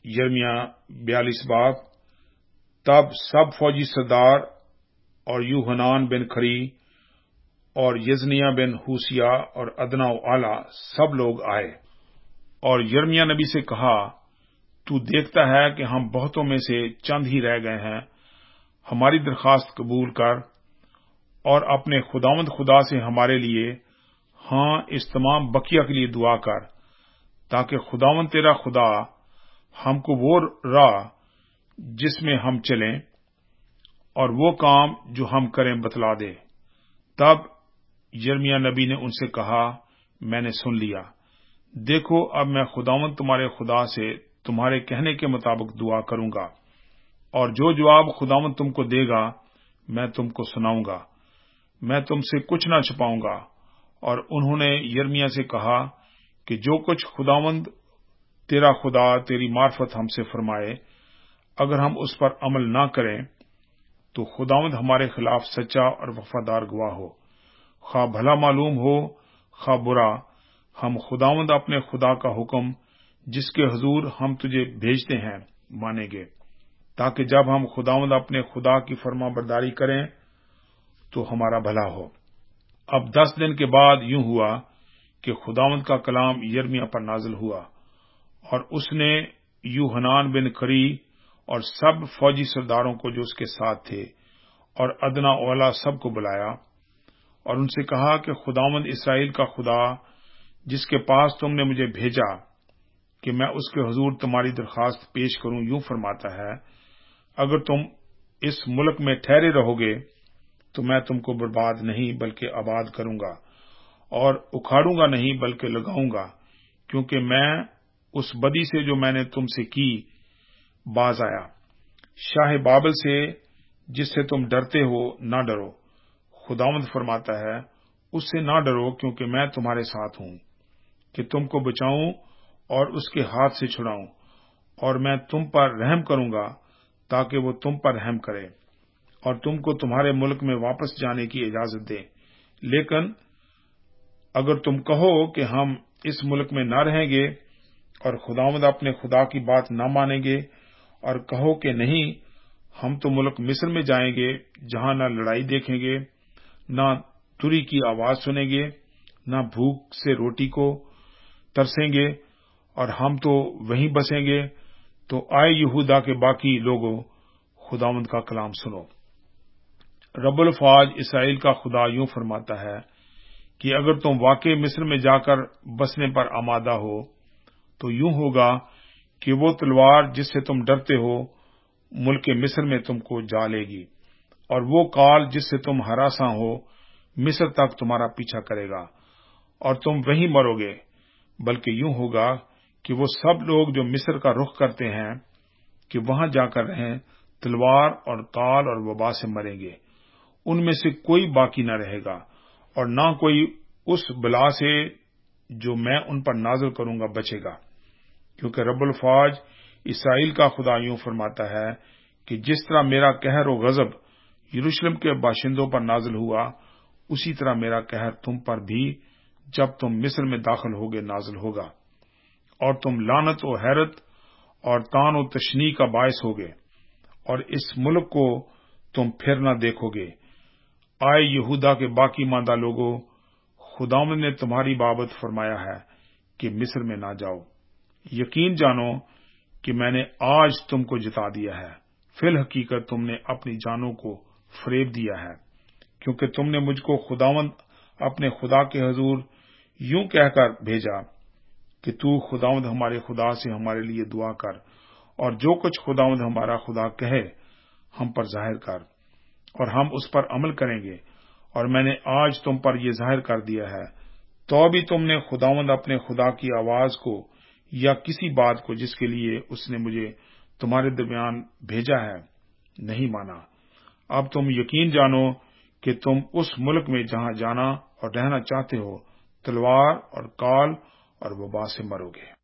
یرمیہ 42 باب۔ تب سب فوجی سردار اور یوحنان بن کری اور یزنیہ بن ہوشیا اور ادنا و اعلی سب لوگ آئے اور یرمیہ نبی سے کہا، تو دیکھتا ہے کہ ہم بہتوں میں سے چند ہی رہ گئے ہیں، ہماری درخواست قبول کر اور اپنے خداوند خدا سے ہمارے لیے، ہاں اس تمام بقیہ کے لیے دعا کر، تاکہ خداوند تیرا خدا ہم کو وہ راہ جس میں ہم چلیں اور وہ کام جو ہم کریں بتلا دے۔ تب یرمیہ نبی نے ان سے کہا، میں نے سن لیا، دیکھو اب میں خداوند تمہارے خدا سے تمہارے کہنے کے مطابق دعا کروں گا، اور جو جواب خداوند تم کو دے گا میں تم کو سناؤں گا، میں تم سے کچھ نہ چھپاؤں گا۔ اور انہوں نے یرمیہ سے کہا کہ جو کچھ خداوند تیرا خدا تیری معرفت ہم سے فرمائے، اگر ہم اس پر عمل نہ کریں تو خداوند ہمارے خلاف سچا اور وفادار گواہ ہو، خواہ بھلا معلوم ہو خواہ برا، ہم خداوند اپنے خدا کا حکم جس کے حضور ہم تجھے بھیجتے ہیں مانیں گے، تاکہ جب ہم خداوند اپنے خدا کی فرما برداری کریں تو ہمارا بھلا ہو۔ اب 10 دن کے بعد یوں ہوا کہ خداوند کا کلام یرمیہ پر نازل ہوا، اور اس نے یوحنان بن کری اور سب فوجی سرداروں کو جو اس کے ساتھ تھے اور ادنا اولا سب کو بلایا اور ان سے کہا کہ خداوند اسرائیل کا خدا جس کے پاس تم نے مجھے بھیجا کہ میں اس کے حضور تمہاری درخواست پیش کروں، یوں فرماتا ہے، اگر تم اس ملک میں ٹھہرے رہو گے تو میں تم کو برباد نہیں بلکہ آباد کروں گا، اور اکھاڑوں گا نہیں بلکہ لگاؤں گا، کیونکہ میں اس بدی سے جو میں نے تم سے کی باز آیا۔ شاہ بابل سے جس سے تم ڈرتے ہو نہ ڈرو، خداوند فرماتا ہے، اس سے نہ ڈرو، کیونکہ میں تمہارے ساتھ ہوں کہ تم کو بچاؤں اور اس کے ہاتھ سے چھڑاؤں، اور میں تم پر رحم کروں گا تاکہ وہ تم پر رحم کرے اور تم کو تمہارے ملک میں واپس جانے کی اجازت دے۔ لیکن اگر تم کہو کہ ہم اس ملک میں نہ رہیں گے اور خداوند اپنے خدا کی بات نہ مانیں گے اور کہو کہ نہیں، ہم تو ملک مصر میں جائیں گے جہاں نہ لڑائی دیکھیں گے، نہ تری کی آواز سنیں گے، نہ بھوک سے روٹی کو ترسیں گے، اور ہم تو وہیں بسیں گے، تو آئے یہودا کے باقی لوگوں، خداوند کا کلام سنو۔ رب الافواج اسرائیل کا خدا یوں فرماتا ہے کہ اگر تم واقعی مصر میں جا کر بسنے پر آمادہ ہو تو یوں ہوگا کہ وہ تلوار جس سے تم ڈرتے ہو ملک مصر میں تم کو جا لے گی، اور وہ کال جس سے تم ہراساں ہو مصر تک تمہارا پیچھا کرے گا، اور تم وہیں مرو گے، بلکہ یوں ہوگا کہ وہ سب لوگ جو مصر کا رخ کرتے ہیں کہ وہاں جا کر رہیں، تلوار اور کال اور وبا سے مریں گے، ان میں سے کوئی باقی نہ رہے گا، اور نہ کوئی اس بلا سے جو میں ان پر نازل کروں گا بچے گا، کیونکہ رب الافواج اسرائیل کا خدا یوں فرماتا ہے کہ جس طرح میرا قہر و غضب یروشلم کے باشندوں پر نازل ہوا، اسی طرح میرا قہر تم پر بھی جب تم مصر میں داخل ہوگے نازل ہوگا، اور تم لعنت و حیرت اور تان و تشنیع کا باعث ہوگے، اور اس ملک کو تم پھر نہ دیکھو گے۔ آئے یہودا کے باقی ماندہ لوگوں، خداوند نے تمہاری بابت فرمایا ہے کہ مصر میں نہ جاؤ۔ یقین جانو کہ میں نے آج تم کو جتا دیا ہے، فی الحقیقت تم نے اپنی جانوں کو فریب دیا ہے، کیونکہ تم نے مجھ کو خداوند اپنے خدا کے حضور یوں کہہ کر بھیجا کہ تو خداوند ہمارے خدا سے ہمارے لیے دعا کر، اور جو کچھ خداوند ہمارا خدا کہے ہم پر ظاہر کر، اور ہم اس پر عمل کریں گے، اور میں نے آج تم پر یہ ظاہر کر دیا ہے، تو بھی تم نے خداوند اپنے خدا کی آواز کو یا کسی بات کو جس کے لیے اس نے مجھے تمہارے درمیان بھیجا ہے نہیں مانا۔ اب تم یقین جانو کہ تم اس ملک میں جہاں جانا اور رہنا چاہتے ہو تلوار اور کال اور وبا سے مرو گے۔